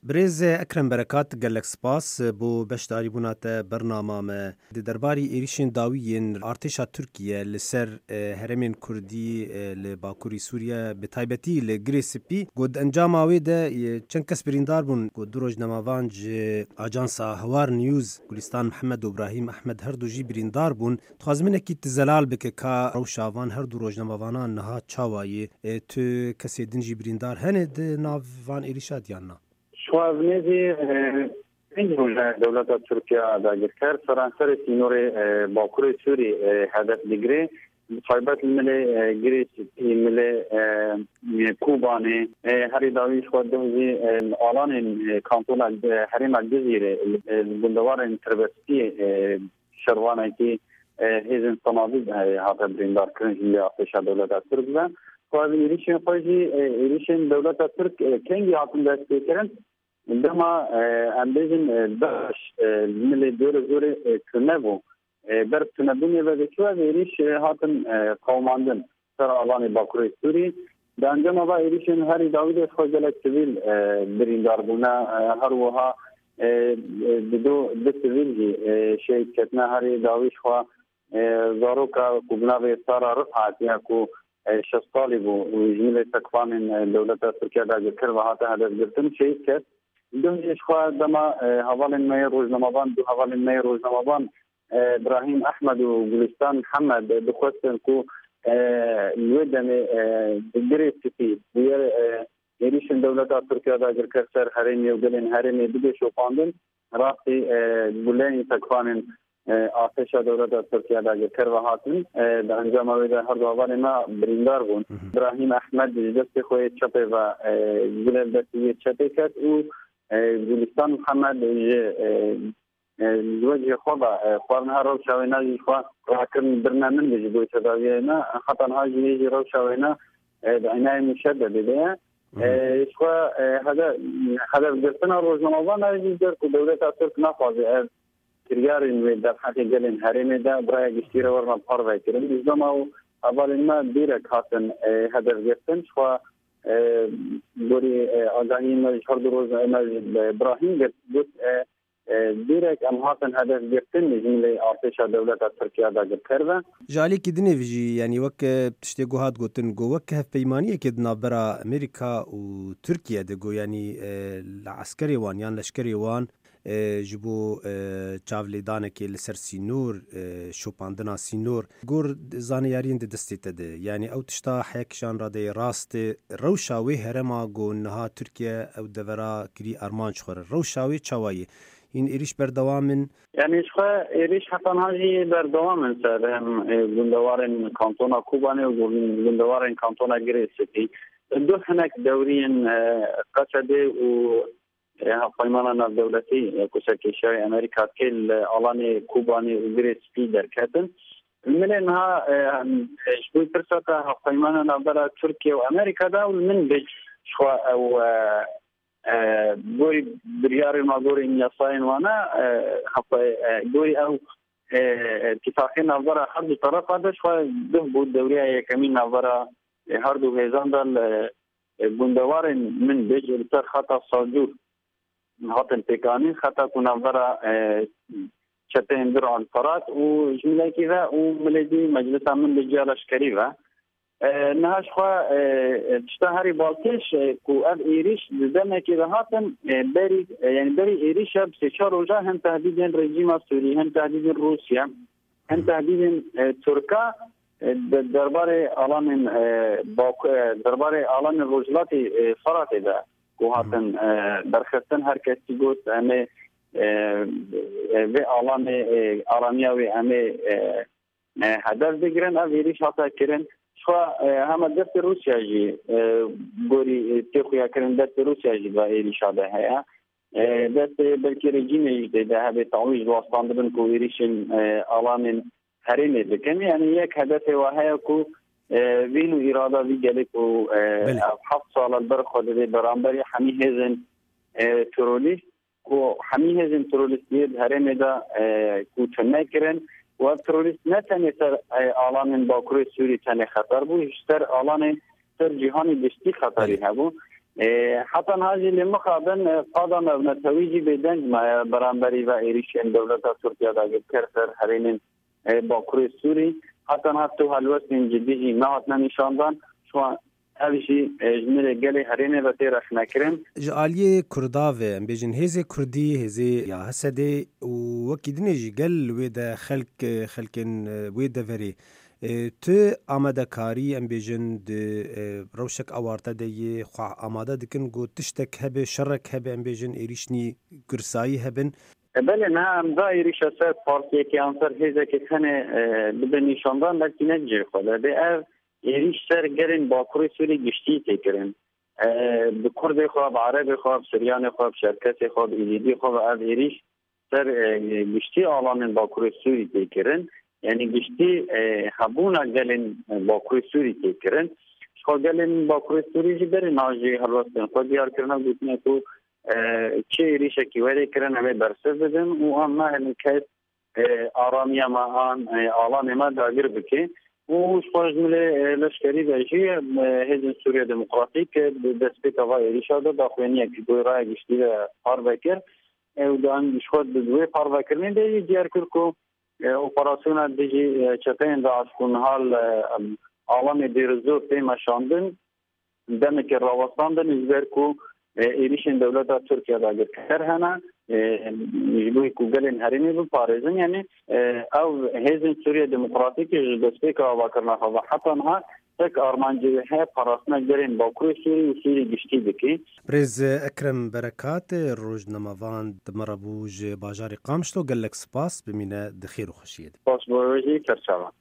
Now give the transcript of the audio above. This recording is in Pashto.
برز اکرم برکات گلک سپاس بو بشداری بونات برنامه ما درباری ایریشن داویین ارتشا ترکیه لسر هرمین کردی لباکوری سوریه به تایبتی لگریسپی گود انجام آویده چند کس بریندار بون گود دروج نماوانج آجانسا هوار نیوز گلستان محمد و ابراهیم احمد هر دو جی بریندار بون تخازمینه کی تزلال بکه که روشاوان هر دروج نماوانان نها چاوایی تو کسی دنجی بریندار هند ناوان ایریشاد یانا شوازنیزی این روزه دولت ترکیه داگر کرد فرانسر سینور باکوری سوری هدف دیگری صایبت ملی گریس ملی کوبانه هری داویش خود دوزی آلان کانتون حریم الجزیره بندوار تربستی شروانه که هیزن صنادیق هاته بریندار کرنجی آتش دولت ترکیه خواهد ایریشن خواهی ایریشن دولت ترک کنگی هاتون دستی کرن دما اندیجن داش ملی دور زور کنبو بر تنبونی و بچه ایریش هاتن قوماندن سر آلان باکوری سوری در انجام آبا ایریشن هری داوید خوزلک سویل بریندار بونا هر وها دو سویل جی شهید کتنا هری داویش خواه زاروکا کبنا به سارا رفعات یا کو شستالی بو جمیل تکفان دولت ترکیه دا جکر و هاته هدف گرتن شهید کت دومش خواه دما حوال مای روزنامه‌بان دو حوال مای روزنامه‌بان ابراهیم احمد و گلستان محمد بخواستن کو الودن دگری سپی دیگر ایریشن دولت ترکیه دا جکر سر حرمی و دلین حرمی دیگه شوپاندن راستی بلین تکفان آتش دولت ترکیه دا جکر و هاتن در انجام آویده هر دو حوال ما بریندار بون ابراهیم احمد دست خوی چپه و گلل دستی چپه کت او گلستان محمد وجه خوبه خوارنها رو شوینا خواه راکن برنامه میجی بوی تداوینا خطانها جیجی رو شوینا عنای مشدد دیده خواه هدف گرفتن روزنامه‌بان نویجی در که دولت ترک نخوازه تریارین در حقی گلین حریم ده برای گشتیر ورما پاروی کرن بیزدام او اول ما دیرک هاتن هدف گرفتن خواه گوری آگاهی مجد هر دو روز ابراهیم گفت دیرک ام هاتن هدف گرفتن جمله آتش دولت ترکیه دا کرده جالی کی دنی ویجی یعنی وک تشتی گوهات گوتن گو وک هف پیمانیه که دنا برا امریکا و ترکیه دگو یعنی العسكري وان یان لشکری وان جبو چاولیدانه که لسر سینور شوپاندنا سینور گور زانیارین ده دستی تده یعنی او تشتا حیکشان را ده راست روشاوی هرما گو نها ترکیه او دورا کری ارمانچ خوره روشاوی چوایی این ایریش بردوامن یعنی شخواه ایریش حتان هاجی بردوامن سر هم گندوارن کانتونا کوبانه و گندوارن کانتونا گریسپی دو هنک دورین قصده و قیمانا دولتی کسکیشای امریکا کل آلان کوبانی و گریسپی در کتن من انها شبوی پرساتا قیمانا برا ترکیه و امریکا دا من بج شخواه او گوری بریار ما گوری نیاساین وانا گوری او اتفاقی نظر هر دو طرف هدش خواه ده بود دوریه یکمی نظر هر دو هیزان دل گندوار من بج لسر خطا سالجور هاتن پیکانی خطا کو نظر چته اندر آن فرات و جمله کی و ملدی مجلس امن بجیا لشکری و نهاش خواه تشتا هری بالکش کو اب ایریش دمه که هاتن بری یعنی بری ایریش اب سه روزه هم تهدید رژیم سوری هم تهدید روسیه هم تهدید ترکا درباره آلان درباره آلان روزلات فرات ده کو هاتن درخستن هر کسی گفت همه و آلان آرامیا و همه هدف بگیرن اب ایریش هاتا کرن شخوا همه دست روسیا جی گوری تخویا کرن دست روسیا جی با ایریشا ده هیا دست بلکی رژیم ده هبه تعویج واسطان بن کو ایریشن آلان حرینه بکن یعنی یک هدف واهیا کو وینو اراده وی گلی کو 7 سال برخود ده برانبری همی هزن تروریست کو همی هزن تروریستی حرینه ده کو چنه کرن و تروریست نه تنها سر آلان باکوری سوری تنها خطر بود، بیشتر آلان سر جهانی دستی خطری هبود. حتی هاجی لمخابن قادم نتویجی بدنج ما برانبری و ایریشن دولت ترکیه داگه کرسر هرین باکوری سوری حتی تو حلوستین جدیجی نهات نمیشاندن شو هاوشی جمله گلی هرین و تیرش نکرن جالیه کرداوه ام بیجن هزه کردی هزه یا حسده و وکی دنیجی گل ویده خلکن ویده وری تو آماده کاری ام بیجن روشک آوارده دیه خواه آماده دکن گو تشتک هبه شرک هبه ام بیجن ایریشنی گرسایی هبن بله نه امضا ایریش است پارتی که انصر هزه که تنه ببنیشاندن لکی نجی خوده به او ایریش سر گرن باکوری سوری گشتی تکرن به کرد خواب عرب خواب سریان خواب شرکت خواب ایزیدی خواب او ایریش سر گشتی آلان باکوری سوری تکرن یعنی گشتی حبونا گلن باکوری سوری تکرن شخوا گلن باکوری سوری جی بری ناجی حلوستن خود دیار کرنا بودنه تو چه ایریشه که وری کرن همه برسه بدن و آن ما هلکت آرامی ما آن آلان ما داگر بکن و شخواج ملی لشکری داشتی هزین سوریه دموکراتیک دست به توا ایریشه ده داخوینیه که دوی رای گشتی ده پار بکر و دان شخواد دوی پار بکرنی ده دیار کرکو اپراسیون دیجی چپین دا اشکون حال آلام دیرزور تیما شاندن دمک راوستاندن ازبر کو ایریشن دولت ترکیه داگر کر هنه جبوی کو گلین هرینی بو پارزن یعنی او هزین سوریه دموکراتیک دسته که آوا کرنا خواه حتی انها تک آرمانجی های پراسنا گرین باکوی سوری و سوری گشتی بکی برز اکرم برکات روز نموان دمربوج باجاری قامشتو گلک سپاس بمینه دخیر و خوشید پاس بروجی کرچاوان